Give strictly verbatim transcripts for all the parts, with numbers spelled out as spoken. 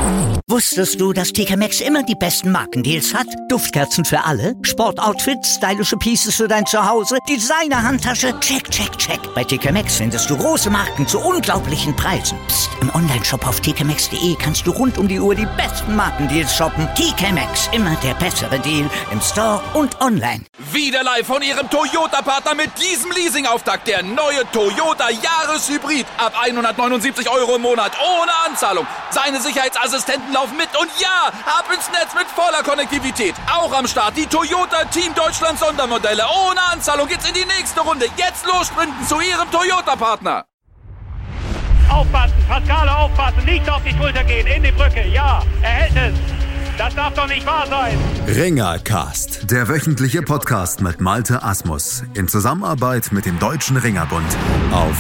Wusstest du, dass T K Maxx immer die besten Markendeals hat? Duftkerzen für alle, Sportoutfits, stylische Pieces für dein Zuhause, Designer-Handtasche, check, check, check. Bei T K Maxx findest du große Marken zu unglaublichen Preisen. Psst. Im Onlineshop auf t k maxx punkt d e kannst du rund um die Uhr die besten Markendeals shoppen. T K Maxx, immer der bessere Deal im Store und online. Wieder live von Ihrem Toyota-Partner mit diesem Leasing-Auftakt. Der neue Toyota Jahreshybrid. Ab hundertneunundsiebzig Euro im Monat. Ohne Anzahlung. Seine Sicherheitsassistenten laufen mit. Und ja, ab ins Netz mit voller Konnektivität. Auch am Start die Toyota Team Deutschland Sondermodelle. Ohne Anzahlung geht's in die nächste Runde. Jetzt los sprinten zu Ihrem Toyota-Partner. Aufpassen, Pascale, aufpassen. Nicht auf die Schulter gehen. In die Brücke. Ja, er hält es. Das darf doch nicht wahr sein. Ringercast, der wöchentliche Podcast mit Malte Asmus in Zusammenarbeit mit dem Deutschen Ringerbund auf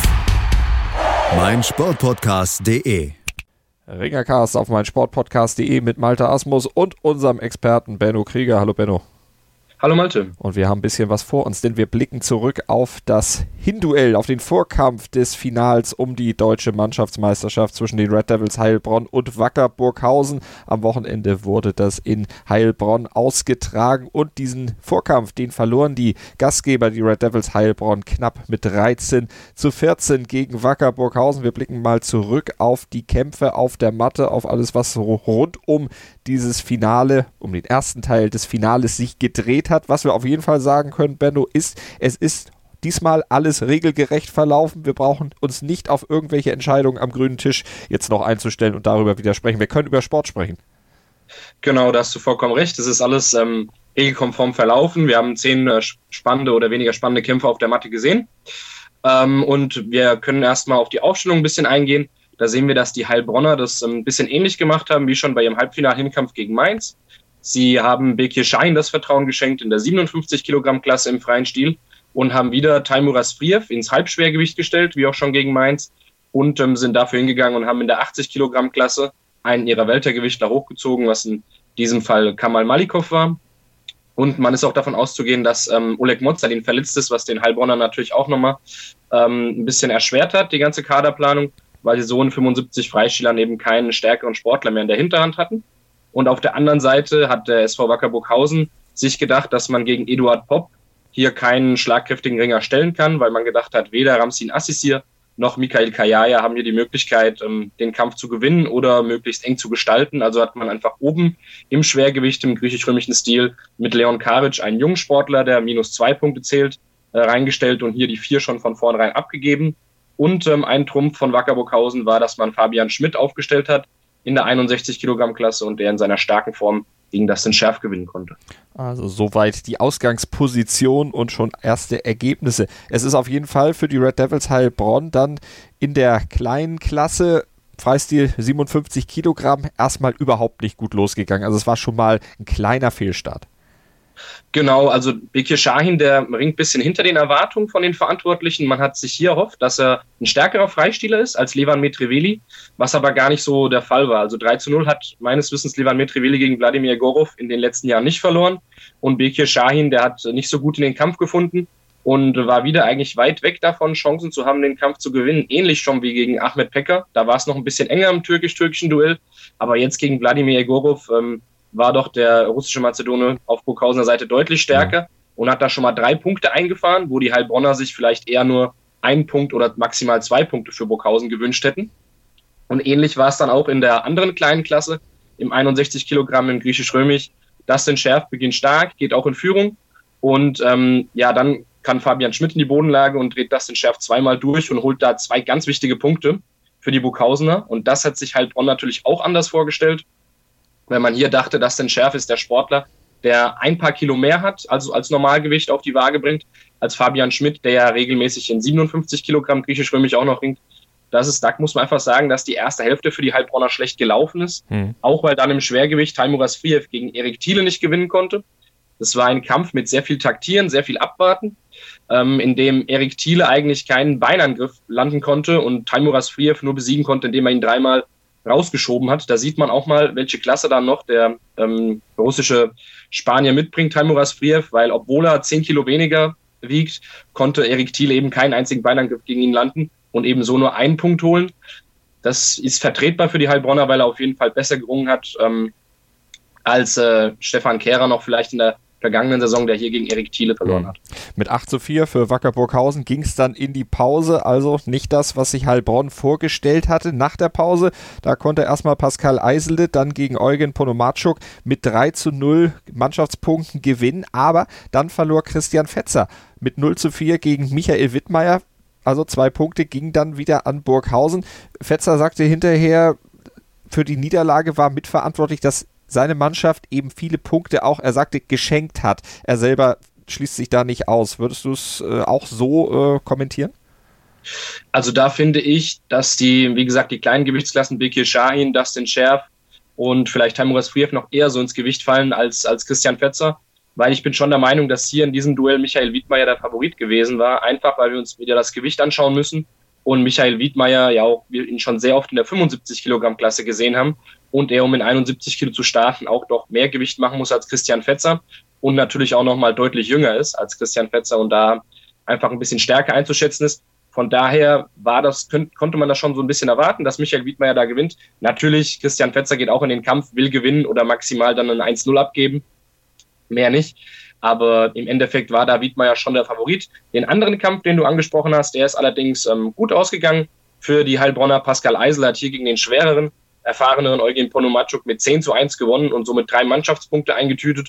meinsportpodcast punkt de. Ringercast auf meinsportpodcast punkt de mit Malte Asmus und unserem Experten Benno Krieger. Hallo Benno. Hallo Malte. Und wir haben ein bisschen was vor uns, denn wir blicken zurück auf das Hinduell, auf den Vorkampf des Finals um die deutsche Mannschaftsmeisterschaft zwischen den Red Devils Heilbronn und Wacker Burghausen. Am Wochenende wurde das in Heilbronn ausgetragen und diesen Vorkampf, den verloren die Gastgeber, die Red Devils Heilbronn, knapp mit dreizehn zu vierzehn gegen Wacker Burghausen. Wir blicken mal zurück auf die Kämpfe auf der Matte, auf alles, was so rund um dieses Finale, um den ersten Teil des Finales sich gedreht hat. Was wir auf jeden Fall sagen können, Benno, ist, es ist diesmal alles regelgerecht verlaufen. Wir brauchen uns nicht auf irgendwelche Entscheidungen am grünen Tisch jetzt noch einzustellen und darüber widersprechen. Wir können über Sport sprechen. Genau, da hast du vollkommen recht. Es ist alles ähm, regelkonform verlaufen. Wir haben zehn äh, spannende oder weniger spannende Kämpfe auf der Matte gesehen. Ähm, und wir können erstmal auf die Aufstellung ein bisschen eingehen. Da sehen wir, dass die Heilbronner das ein bisschen ähnlich gemacht haben, wie schon bei ihrem Halbfinal-Hinkampf gegen Mainz. Sie haben Bekir Şahin das Vertrauen geschenkt in der siebenundfünfzig Kilogramm Klasse im freien Stil und haben wieder Teimuraz Asfriev ins Halbschwergewicht gestellt, wie auch schon gegen Mainz, und ähm, sind dafür hingegangen und haben in der achtzig Kilogramm Klasse einen ihrer Weltergewichtler hochgezogen, was in diesem Fall Kamal Malikov war. Und man ist auch davon auszugehen, dass ähm, Oleg Mozalin verletzt ist, was den Heilbronner natürlich auch nochmal ähm, ein bisschen erschwert hat, die ganze Kaderplanung, weil sie so in fünfundsiebzig Freistilern eben keinen stärkeren Sportler mehr in der Hinterhand hatten. Und auf der anderen Seite hat der S V Wacker Burghausen sich gedacht, dass man gegen Eduard Popp hier keinen schlagkräftigen Ringer stellen kann, weil man gedacht hat, weder Ramsin Assisir noch Mikhail Kayaya haben hier die Möglichkeit, den Kampf zu gewinnen oder möglichst eng zu gestalten. Also hat man einfach oben im Schwergewicht, im griechisch-römischen Stil, mit Leon Karic einen jungen Sportler, der minus zwei Punkte zählt, reingestellt und hier die vier schon von vornherein abgegeben. Und ähm, ein Trumpf von Wacker Burghausen war, dass man Fabian Schmidt aufgestellt hat in der einundsechzig Kilogramm Klasse und der in seiner starken Form gegen Dustin Scherf gewinnen konnte. Also soweit die Ausgangsposition und schon erste Ergebnisse. Es ist auf jeden Fall für die Red Devils Heilbronn dann in der kleinen Klasse Freistil siebenundfünfzig Kilogramm erstmal überhaupt nicht gut losgegangen. Also es war schon mal ein kleiner Fehlstart. Genau, also Bekir Şahin, der ringt ein bisschen hinter den Erwartungen von den Verantwortlichen. Man hat sich hier erhofft, dass er ein stärkerer Freistieler ist als Levan Metreveli, was aber gar nicht so der Fall war. Also drei zu null hat meines Wissens Levan Metreveli gegen Wladimir Gorov in den letzten Jahren nicht verloren. Und Bekir Şahin, der hat nicht so gut in den Kampf gefunden und war wieder eigentlich weit weg davon, Chancen zu haben, den Kampf zu gewinnen. Ähnlich schon wie gegen Ahmet Peker. Da war es noch ein bisschen enger im türkisch-türkischen Duell. Aber jetzt gegen Wladimir Egorov ähm, war doch der russische Mazedone auf Burghausener Seite deutlich stärker und hat da schon mal drei Punkte eingefahren, wo die Heilbronner sich vielleicht eher nur einen Punkt oder maximal zwei Punkte für Burghausen gewünscht hätten. Und ähnlich war es dann auch in der anderen kleinen Klasse, im einundsechzig Kilogramm im griechisch-römisch. Dustin Scherf beginnt stark, geht auch in Führung und ähm, ja, dann kann Fabian Schmidt in die Bodenlage und dreht Dustin Scherf zweimal durch und holt da zwei ganz wichtige Punkte für die Burghausener. Und das hat sich Heilbronn natürlich auch anders vorgestellt, weil man hier dachte, Dustin Scherf ist der Sportler, der ein paar Kilo mehr hat, also als Normalgewicht auf die Waage bringt, als Fabian Schmidt, der ja regelmäßig in siebenundfünfzig Kilogramm griechisch-römisch auch noch ringt. Das ist, da muss man einfach sagen, dass die erste Hälfte für die Heilbronner schlecht gelaufen ist. Mhm. Auch weil dann im Schwergewicht Teimuraz Asfriev gegen Erik Thiele nicht gewinnen konnte. Das war ein Kampf mit sehr viel Taktieren, sehr viel Abwarten, ähm, in dem Erik Thiele eigentlich keinen Beinangriff landen konnte und Teimuraz Asfriev nur besiegen konnte, indem er ihn dreimal rausgeschoben hat. Da sieht man auch mal, welche Klasse dann noch der ähm, russische Spanier mitbringt, Teimuraz Asfriev, weil obwohl er zehn Kilo weniger wiegt, konnte Erik Thiele eben keinen einzigen Beinangriff gegen ihn landen und eben so nur einen Punkt holen. Das ist vertretbar für die Heilbronner, weil er auf jeden Fall besser gerungen hat ähm, als äh, Stefan Kehrer noch vielleicht in der vergangenen Saison, der hier gegen Erik Thiele verloren hat. Mit acht zu vier für Wacker Burghausen ging es dann in die Pause, also nicht das, was sich Heilbronn vorgestellt hatte. Nach der Pause, da konnte erstmal Pascal Eisele dann gegen Eugen Ponomarczuk mit drei zu null Mannschaftspunkten gewinnen, aber dann verlor Christian Fetzer mit null zu vier gegen Michael Wittmeier, also zwei Punkte gingen dann wieder an Burghausen. Fetzer sagte hinterher, für die Niederlage war mitverantwortlich, dass seine Mannschaft eben viele Punkte auch, er sagte, geschenkt hat. Er selber schließt sich da nicht aus. Würdest du es äh, auch so äh, kommentieren? Also da finde ich, dass die, wie gesagt, die kleinen Gewichtsklassen Bekir Şahin, Dustin Scherf und vielleicht Teimuraz Friev noch eher so ins Gewicht fallen als, als Christian Fetzer, weil ich bin schon der Meinung, dass hier in diesem Duell Michael Wittmeier der Favorit gewesen war, einfach weil wir uns wieder das Gewicht anschauen müssen und Michael Wittmeier ja auch, wir ihn schon sehr oft in der fünfundsiebzig Kilogramm Klasse gesehen haben und er, um in einundsiebzig Kilo zu starten, auch doch mehr Gewicht machen muss als Christian Fetzer und natürlich auch nochmal deutlich jünger ist als Christian Fetzer und da einfach ein bisschen stärker einzuschätzen ist. Von daher war das, konnte man das schon so ein bisschen erwarten, dass Michael Wittmeier da gewinnt. Natürlich, Christian Fetzer geht auch in den Kampf, will gewinnen oder maximal dann ein eins null abgeben. Mehr nicht. Aber im Endeffekt war da Wittmeier schon der Favorit. Den anderen Kampf, den du angesprochen hast, der ist allerdings ähm, gut ausgegangen für die Heilbronner. Pascal Eisele hat hier gegen den schwereren, erfahreneren Eugen Ponomarczuk mit zehn zu eins gewonnen und somit drei Mannschaftspunkte eingetütet.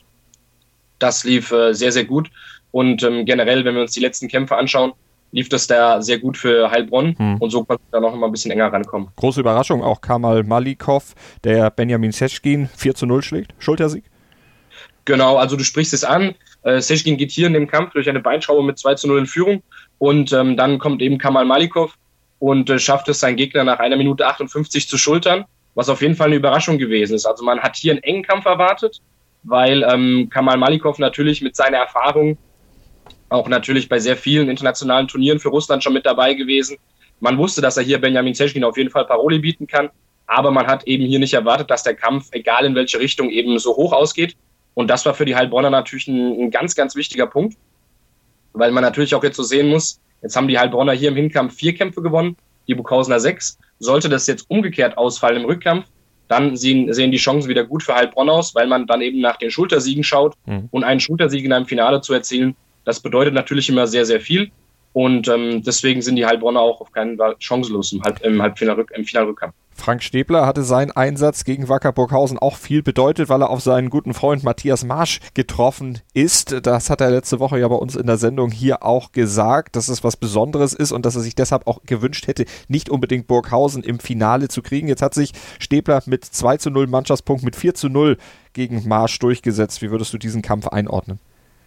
Das lief äh, sehr, sehr gut. Und ähm, generell, wenn wir uns die letzten Kämpfe anschauen, lief das da sehr gut für Heilbronn hm. und so konnte da noch mal ein bisschen enger rankommen. Große Überraschung, auch Kamal Malikov, der Benjamin Seschkin vier zu null schlägt. Schultersieg? Genau, also du sprichst es an. Äh, Seschkin geht hier in dem Kampf durch eine Beinschraube mit zwei zu null in Führung und ähm, dann kommt eben Kamal Malikov und äh, schafft es, seinen Gegner nach einer Minute achtundfünfzig zu schultern, was auf jeden Fall eine Überraschung gewesen ist. Also man hat hier einen engen Kampf erwartet, weil ähm, Kamal Malikov natürlich mit seiner Erfahrung auch natürlich bei sehr vielen internationalen Turnieren für Russland schon mit dabei gewesen. Man wusste, dass er hier Benjamin Seschkin auf jeden Fall Paroli bieten kann, aber man hat eben hier nicht erwartet, dass der Kampf, egal in welche Richtung, eben so hoch ausgeht. Und das war für die Heilbronner natürlich ein, ein ganz, ganz wichtiger Punkt, weil man natürlich auch jetzt so sehen muss, jetzt haben die Heilbronner hier im Hinkampf vier Kämpfe gewonnen, die Burghausener sechs. Sollte das jetzt umgekehrt ausfallen im Rückkampf, dann sehen, sehen die Chancen wieder gut für Heilbronn aus, weil man dann eben nach den Schultersiegen schaut. Mhm. Und einen Schultersieg in einem Finale zu erzielen, das bedeutet natürlich immer sehr, sehr viel. Und ähm, deswegen sind die Heilbronner auch auf keinen Fall chancenlos im, Halb, im, Halbfinal, im Finalrückkampf. Frank Stäbler hatte seinen Einsatz gegen Wacker Burghausen auch viel bedeutet, weil er auf seinen guten Freund Matthias Marsch getroffen ist. Das hat er letzte Woche ja bei uns in der Sendung hier auch gesagt, dass es was Besonderes ist und dass er sich deshalb auch gewünscht hätte, nicht unbedingt Burghausen im Finale zu kriegen. Jetzt hat sich Stäbler mit zwei zu null Mannschaftspunkt mit vier zu null gegen Marsch durchgesetzt. Wie würdest du diesen Kampf einordnen?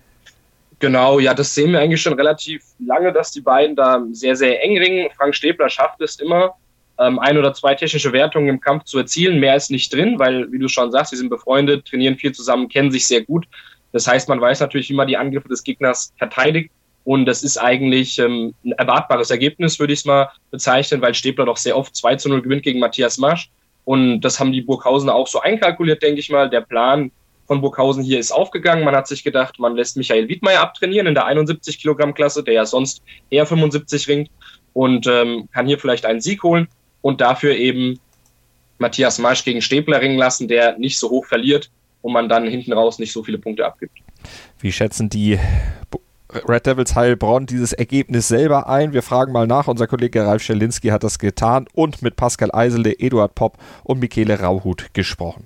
Genau, ja, das sehen wir eigentlich schon relativ lange, dass die beiden da sehr, sehr eng ringen. Frank Stäbler schafft es immer, ähm, ein oder zwei technische Wertungen im Kampf zu erzielen. Mehr ist nicht drin, weil, wie du schon sagst, sie sind befreundet, trainieren viel zusammen, kennen sich sehr gut. Das heißt, man weiß natürlich, wie man die Angriffe des Gegners verteidigt. Und das ist eigentlich ähm, ein erwartbares Ergebnis, würde ich es mal bezeichnen, weil Stäbler doch sehr oft zwei zu null gewinnt gegen Matthias Marsch. Und das haben die Burghausener auch so einkalkuliert, denke ich mal. Der Plan von Burghausen hier ist aufgegangen. Man hat sich gedacht, man lässt Michael Wittmeier abtrainieren in der einundsiebzig Kilogramm Klasse, der ja sonst eher fünfundsiebzig ringt und ähm, kann hier vielleicht einen Sieg holen und dafür eben Matthias Marsch gegen Stäbler ringen lassen, der nicht so hoch verliert und man dann hinten raus nicht so viele Punkte abgibt. Wie schätzen die Red Devils Heilbronn dieses Ergebnis selber ein? Wir fragen mal nach. Unser Kollege Ralf Schelinski hat das getan und mit Pascal Eisele, Eduard Popp und Michele Rauhut gesprochen.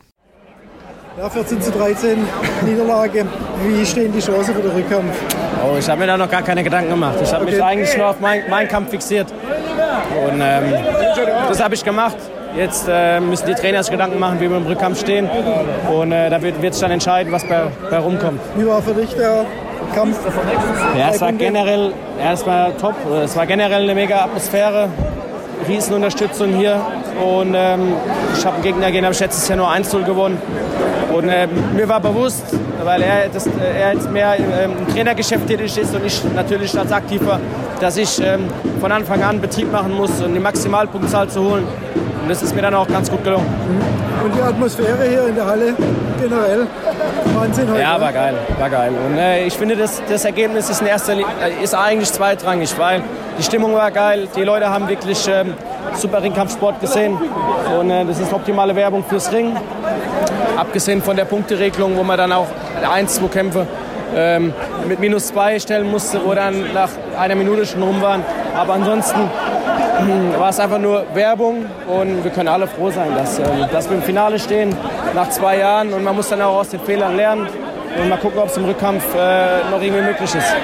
Ja, vierzehn zu dreizehn Niederlage. Wie stehen die Chancen für den Rückkampf? Oh, ich habe mir da noch gar keine Gedanken gemacht. Ich habe okay. mich eigentlich nur auf meinen mein Kampf fixiert. Und ähm, das habe ich gemacht. Jetzt äh, müssen die Trainer sich Gedanken machen, wie wir im Rückkampf stehen. Und äh, da wird es dann entscheiden, was bei, bei rumkommt. Wie war für dich der Kampf? Ja, es war generell erstmal top. Es war generell eine mega Atmosphäre. Riesenunterstützung hier. Und ähm, ich habe einen Gegner gesehen, habe ich letztes Jahr nur eins zu null gewonnen. Und äh, mir war bewusst, weil er, das, er jetzt mehr ähm, im Trainergeschäft tätig ist und ich natürlich als Aktiver, dass ich ähm, von Anfang an Betrieb machen muss, um die Maximalpunktzahl zu holen. Und das ist mir dann auch ganz gut gelungen. Und die Atmosphäre hier in der Halle generell, Wahnsinn heute. Ja, war geil, war geil. Und äh, ich finde, das, das Ergebnis ist, in erster Linie, ist eigentlich zweitrangig, weil die Stimmung war geil, die Leute haben wirklich ähm, super Ringkampfsport gesehen und äh, das ist optimale Werbung fürs Ring. Abgesehen von der Punkteregelung, wo man dann auch ein, zwei Kämpfe ähm, mit minus zwei stellen musste, wo dann nach einer Minute schon rum waren. Aber ansonsten äh, war es einfach nur Werbung und wir können alle froh sein, dass, äh, dass wir im Finale stehen nach zwei Jahren und man muss dann auch aus den Fehlern lernen und mal gucken, ob es im Rückkampf äh, noch irgendwie möglich ist.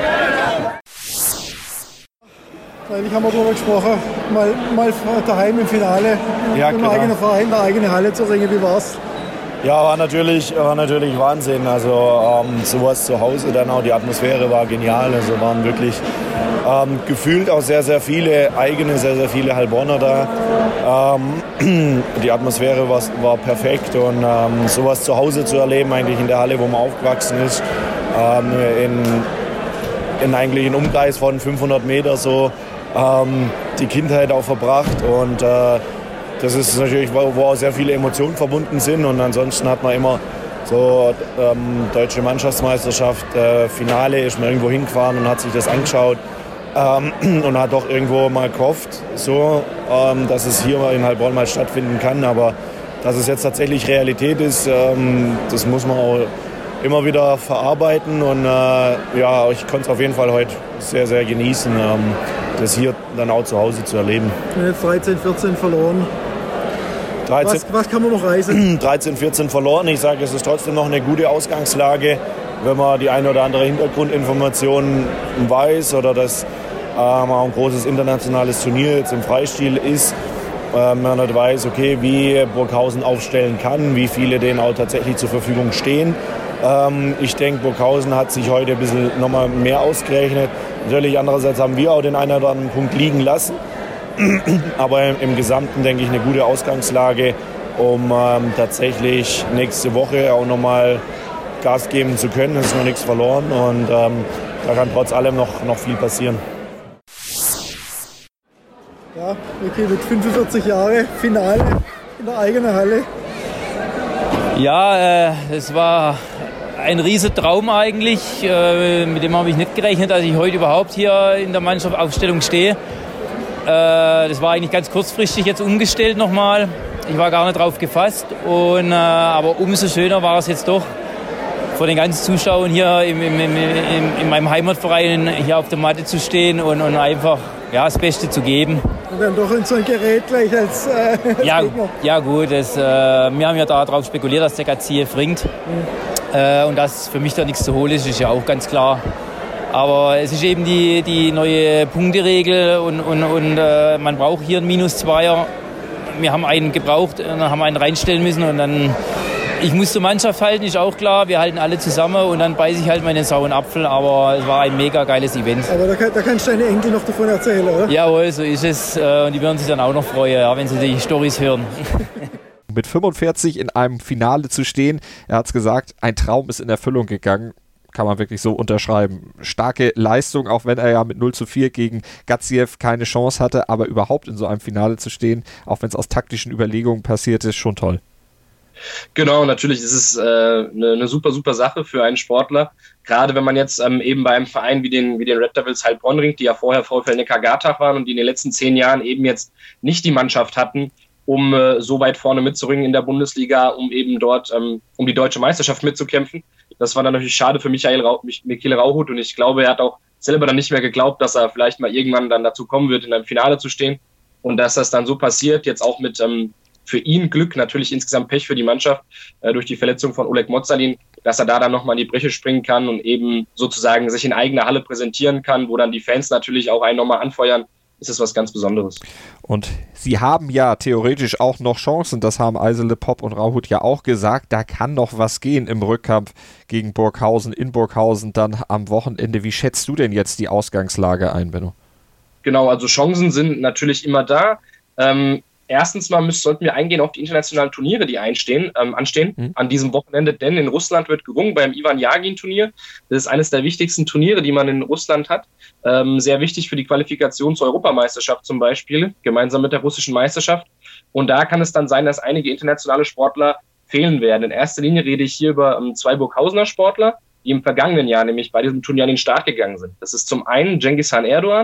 Eigentlich haben wir darüber gesprochen, mal, mal daheim im Finale, ja, im genau. eigenen Verein, der eigenen Halle zu ringen. Wie war's? Ja, war natürlich, war natürlich Wahnsinn. Also ähm, sowas zu Hause, dann auch die Atmosphäre war genial. Also waren wirklich ähm, gefühlt auch sehr, sehr viele eigene, sehr, sehr viele Heilbronner da. Ähm, die Atmosphäre war, war perfekt und ähm, sowas zu Hause zu erleben, eigentlich in der Halle, wo man aufgewachsen ist, ähm, in, in eigentlich einem Umkreis von fünfhundert Meter so, ähm, die Kindheit auch verbracht und äh, das ist natürlich, wo, wo auch sehr viele Emotionen verbunden sind und ansonsten hat man immer so ähm, deutsche Mannschaftsmeisterschaft, äh, Finale, ist man irgendwo hingefahren und hat sich das angeschaut ähm, und hat doch irgendwo mal gehofft, so, ähm, dass es hier in Heilbronn mal stattfinden kann, aber dass es jetzt tatsächlich Realität ist, ähm, das muss man auch immer wieder verarbeiten und äh, ja, ich konnte es auf jeden Fall heute sehr, sehr genießen, ähm, das hier dann auch zu Hause zu erleben. Jetzt dreizehn, vierzehn verloren. dreizehn, was, was kann man noch reißen? dreizehn, vierzehn verloren. Ich sage, es ist trotzdem noch eine gute Ausgangslage, wenn man die eine oder andere Hintergrundinformation weiß oder dass ähm, auch ein großes internationales Turnier jetzt im Freistil ist. Ähm, man nicht weiß, okay, wie Burghausen aufstellen kann, wie viele denen auch tatsächlich zur Verfügung stehen. Ähm, ich denke, Burghausen hat sich heute ein bisschen nochmal mehr ausgerechnet. Natürlich, andererseits haben wir auch den einen oder anderen Punkt liegen lassen. Aber im, im Gesamten, denke ich, eine gute Ausgangslage, um ähm, tatsächlich nächste Woche auch nochmal Gas geben zu können. Es ist noch nichts verloren und ähm, da kann trotz allem noch, noch viel passieren. Ja, okay, mit fünfundvierzig Jahren, Finale in der eigenen Halle. Ja, äh, es war ein riesen Traum eigentlich. Äh, mit dem habe ich nicht gerechnet, dass ich heute überhaupt hier in der Mannschaftsaufstellung stehe. Äh, das war eigentlich ganz kurzfristig jetzt umgestellt nochmal. Ich war gar nicht drauf gefasst. Und, äh, aber umso schöner war es jetzt doch, vor den ganzen Zuschauern hier im, im, im, im, in meinem Heimatverein hier auf der Matte zu stehen und, und einfach ja, das Beste zu geben. Und dann doch in so ein Gerät gleich als, äh, als ja, Gegner. Ja gut, das, äh, wir haben ja darauf spekuliert, dass der Gaziev ringt. Mhm. Äh, und dass für mich da nichts zu holen ist, ist ja auch ganz klar. Aber es ist eben die, die neue Punkteregel und, und, und äh, man braucht hier einen Minus-Zweier. Wir haben einen gebraucht, dann haben einen reinstellen müssen und dann... Ich muss zur Mannschaft halten, ist auch klar. Wir halten alle zusammen und dann beiße ich halt meinen sauren Apfel. Aber es war ein mega geiles Event. Aber da, kann, da kannst du deine Enkel noch davon erzählen, oder? Jawohl, so ist es. Und die werden sich dann auch noch freuen, ja, wenn sie die Storys hören. Mit fünfundvierzig in einem Finale zu stehen, er hat es gesagt, ein Traum ist in Erfüllung gegangen. Kann man wirklich so unterschreiben. Starke Leistung, auch wenn er ja mit null zu vier gegen Gaziev keine Chance hatte. Aber überhaupt in so einem Finale zu stehen, auch wenn es aus taktischen Überlegungen passiert ist, schon toll. Genau, natürlich ist es äh, eine, eine super, super Sache für einen Sportler. Gerade wenn man jetzt ähm, eben bei einem Verein wie den, wie den Red Devils Heilbronn ringt, die ja vorher VfL Neckar-Gartach waren und die in den letzten zehn Jahren eben jetzt nicht die Mannschaft hatten, um äh, so weit vorne mitzuringen in der Bundesliga, um eben dort ähm, um die deutsche Meisterschaft mitzukämpfen. Das war dann natürlich schade für Michael Rau- Michele Rauhut und ich glaube, er hat auch selber dann nicht mehr geglaubt, dass er vielleicht mal irgendwann dann dazu kommen wird, in einem Finale zu stehen und dass das dann so passiert, jetzt auch mit ähm, für ihn Glück, natürlich insgesamt Pech für die Mannschaft äh, durch die Verletzung von Oleg Mozalin, dass er da dann nochmal in die Breche springen kann und eben sozusagen sich in eigener Halle präsentieren kann, wo dann die Fans natürlich auch einen nochmal anfeuern, ist es was ganz Besonderes. Und sie haben ja theoretisch auch noch Chancen, das haben Eisele, Popp und Rauhut ja auch gesagt, da kann noch was gehen im Rückkampf gegen Burghausen, in Burghausen dann am Wochenende. Wie schätzt du denn jetzt die Ausgangslage ein, Benno? Genau, also Chancen sind natürlich immer da. Ähm, Erstens mal müssen, sollten wir eingehen auf die internationalen Turniere, die einstehen, ähm, anstehen mhm. an diesem Wochenende, denn in Russland wird gerungen beim Ivan Jagin-Turnier. Das ist eines der wichtigsten Turniere, die man in Russland hat. Ähm, sehr wichtig für die Qualifikation zur Europameisterschaft zum Beispiel, gemeinsam mit der russischen Meisterschaft. Und da kann es dann sein, dass einige internationale Sportler fehlen werden. In erster Linie rede ich hier über ähm, zwei Burghausener Sportler, die im vergangenen Jahr nämlich bei diesem Turnier an den Start gegangen sind. Das ist zum einen Cengiz Han Erdoğan,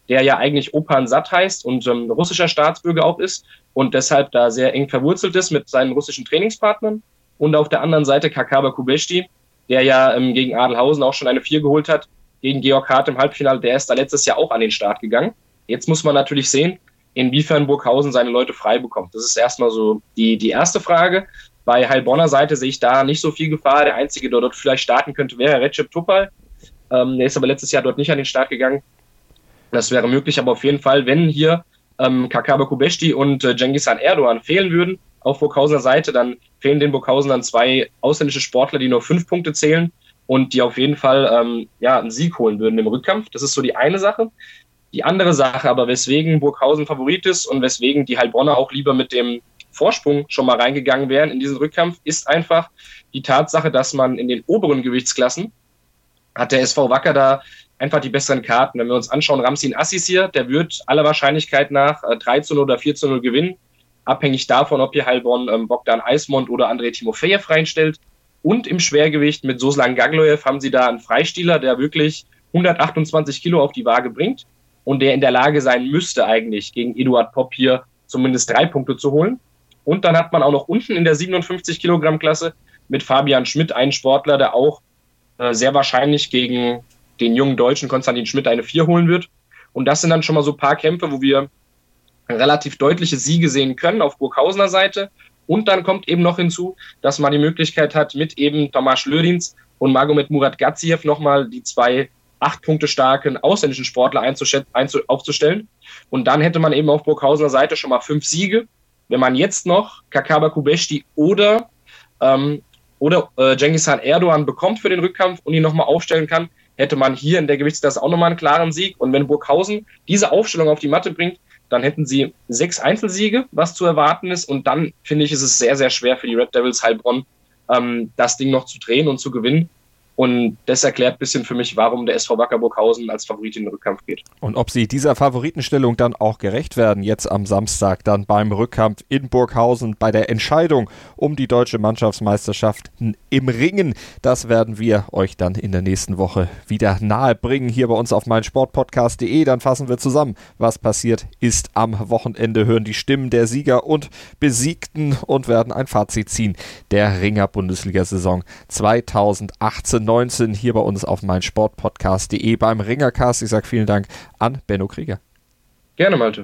der ja eigentlich Opan Sat heißt und ähm, russischer Staatsbürger auch ist und deshalb da sehr eng verwurzelt ist mit seinen russischen Trainingspartnern. Und auf der anderen Seite Kakaba Kubeshti, der ja ähm, gegen Adelhausen auch schon eine vier geholt hat, gegen Georg Hart im Halbfinale, der ist da letztes Jahr auch an den Start gegangen. Jetzt muss man natürlich sehen, inwiefern Burghausen seine Leute frei bekommt. Das ist erstmal so die, die erste Frage. Bei Heilbronner Seite sehe ich da nicht so viel Gefahr. Der Einzige, der dort vielleicht starten könnte, wäre Recep Topal. Ähm, der ist aber letztes Jahr dort nicht an den Start gegangen. Das wäre möglich, aber auf jeden Fall, wenn hier ähm, Kakaba Kubeshti und äh, Cengiz-Han Erdoğan fehlen würden auf Burghausener Seite, dann fehlen den Burghausenern zwei ausländische Sportler, die nur fünf Punkte zählen und die auf jeden Fall ähm, ja, einen Sieg holen würden im Rückkampf. Das ist so die eine Sache. Die andere Sache aber, weswegen Burghausen Favorit ist und weswegen die Heilbronner auch lieber mit dem Vorsprung schon mal reingegangen wären in diesen Rückkampf, ist einfach die Tatsache, dass man in den oberen Gewichtsklassen hat der S V Wacker da einfach die besseren Karten. Wenn wir uns anschauen, Ramsin Assis hier, der wird aller Wahrscheinlichkeit nach äh, drei zu null oder vier zu null gewinnen, abhängig davon, ob hier Heilbronn ähm, Bogdan Eismont oder Andrei Timofejew reinstellt. Und im Schwergewicht mit Soslan Gaglojew haben sie da einen Freistiler, der wirklich hundertachtundzwanzig Kilo auf die Waage bringt und der in der Lage sein müsste eigentlich gegen Eduard Popp hier zumindest drei Punkte zu holen. Und dann hat man auch noch unten in der siebenundfünfzig Kilogramm Klasse mit Fabian Schmidt einen Sportler, der auch äh, sehr wahrscheinlich gegen den jungen Deutschen Konstantin Schmidt eine vier holen wird. Und das sind dann schon mal so ein paar Kämpfe, wo wir relativ deutliche Siege sehen können auf Burghausener Seite. Und dann kommt eben noch hinzu, dass man die Möglichkeit hat, mit eben Tomasz Lödins und Magomed Murat Gadziev nochmal die zwei acht Punkte starken ausländischen Sportler einzu- aufzustellen. Und dann hätte man eben auf Burghausener Seite schon mal fünf Siege. Wenn man jetzt noch Kakaba Kubeshti oder, ähm, oder äh, Cengiz-Han Erdoğan bekommt für den Rückkampf und ihn nochmal aufstellen kann, hätte man hier in der Gewichtsklasse auch nochmal einen klaren Sieg. Und wenn Burghausen diese Aufstellung auf die Matte bringt, dann hätten sie sechs Einzelsiege, was zu erwarten ist. Und dann, finde ich, ist es sehr, sehr schwer für die Red Devils Heilbronn, ähm, das Ding noch zu drehen und zu gewinnen. Und das erklärt ein bisschen für mich, warum der S V Wacker Burghausen als Favorit in den Rückkampf geht. Und ob sie dieser Favoritenstellung dann auch gerecht werden, jetzt am Samstag dann beim Rückkampf in Burghausen bei der Entscheidung um die deutsche Mannschaftsmeisterschaft im Ringen, das werden wir euch dann in der nächsten Woche wieder nahe bringen, hier bei uns auf meinsportpodcast punkt de. Dann fassen wir zusammen, was passiert ist am Wochenende, hören die Stimmen der Sieger und Besiegten und werden ein Fazit ziehen der Ringer-Bundesliga-Saison zweitausendachtzehn neunzehn hier bei uns auf meinsportpodcast punkt de beim Ringercast. Ich sage vielen Dank an Benno Krieger. Gerne, Malte.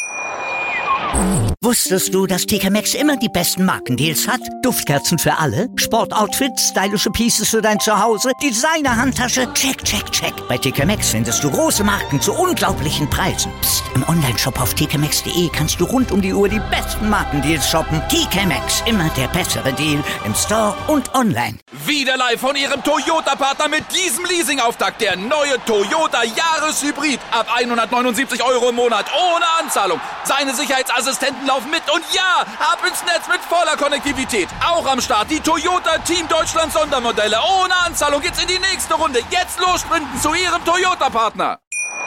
Wusstest du, dass T K Maxx immer die besten Markendeals hat? Duftkerzen für alle, Sportoutfits, stylische Pieces für dein Zuhause, Designer-Handtasche, check, check, check. Bei T K Maxx findest du große Marken zu unglaublichen Preisen. Psst. Im Onlineshop auf t k maxx punkt de kannst du rund um die Uhr die besten Markendeals shoppen. T K Maxx, immer der bessere Deal im Store und online. Wieder live von ihrem Toyota-Partner mit diesem Leasing-Auftakt. Der neue Toyota Jahreshybrid. Ab hundertneunundsiebzig Euro im Monat ohne Anzahlung. Seine Sicherheitsassistenten laufen mit und ja, ab ins Netz mit voller Konnektivität. Auch am Start die Toyota Team Deutschland Sondermodelle. Ohne Anzahlung geht's in die nächste Runde. Jetzt los sprinten zu ihrem Toyota-Partner.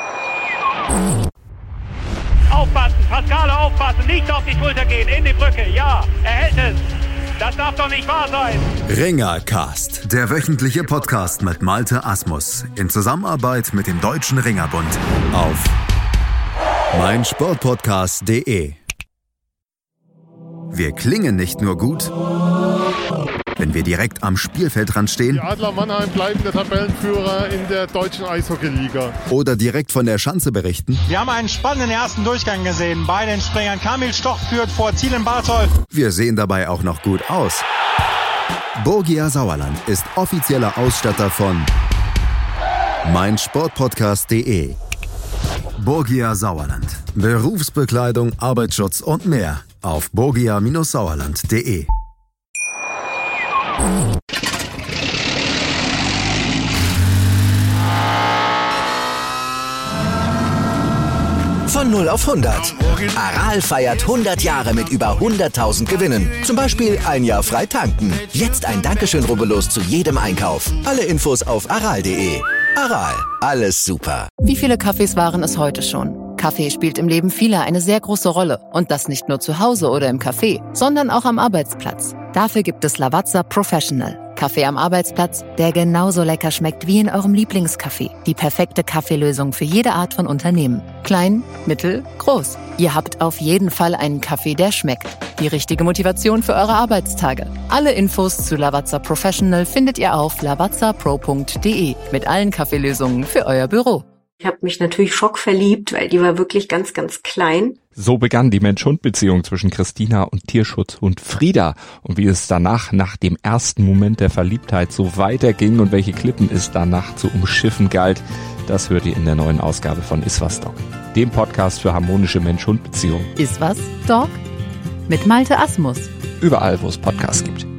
Aufpassen, Pascale, aufpassen, nicht auf die Schulter gehen, in die Brücke, ja, er hält es. Das darf doch nicht wahr sein. Ringercast, der wöchentliche Podcast mit Malte Asmus in Zusammenarbeit mit dem Deutschen Ringerbund auf meinsportpodcast punkt de. Wir klingen nicht nur gut, wenn wir direkt am Spielfeldrand stehen. Die Adler Mannheim bleiben der Tabellenführer in der deutschen Eishockeyliga. Oder direkt von der Schanze berichten. Wir haben einen spannenden ersten Durchgang gesehen. Bei den Springern Kamil Stoch führt vor Zielen Bartol. Wir sehen dabei auch noch gut aus. Borgia Sauerland ist offizieller Ausstatter von meinsportpodcast punkt de. Borgia Sauerland. Berufsbekleidung, Arbeitsschutz und mehr auf borgia Sauerland punkt de. Von null auf hundert. Aral feiert hundert Jahre mit über hunderttausend Gewinnen. Zum Beispiel ein Jahr frei tanken. Jetzt ein Dankeschön, rubbellos zu jedem Einkauf. Alle Infos auf aral punkt de. Aral, alles super. Wie viele Kaffees waren es heute schon? Kaffee spielt im Leben vieler eine sehr große Rolle. Und das nicht nur zu Hause oder im Café, sondern auch am Arbeitsplatz. Dafür gibt es Lavazza Professional. Kaffee am Arbeitsplatz, der genauso lecker schmeckt wie in eurem Lieblingscafé. Die perfekte Kaffeelösung für jede Art von Unternehmen. Klein, mittel, groß. Ihr habt auf jeden Fall einen Kaffee, der schmeckt. Die richtige Motivation für eure Arbeitstage. Alle Infos zu Lavazza Professional findet ihr auf lavazza pro punkt de mit allen Kaffeelösungen für euer Büro. Ich habe mich natürlich schockverliebt, weil die war wirklich ganz, ganz klein. So begann die Mensch-Hund-Beziehung zwischen Christina und Tierschutzhund Frieda. Und wie es danach, nach dem ersten Moment der Verliebtheit, so weiterging und welche Klippen es danach zu umschiffen galt, das hört ihr in der neuen Ausgabe von Iswas Dog, dem Podcast für harmonische Mensch-Hund-Beziehungen. Iswas Dog? Mit Malte Asmus. Überall, wo es Podcasts gibt.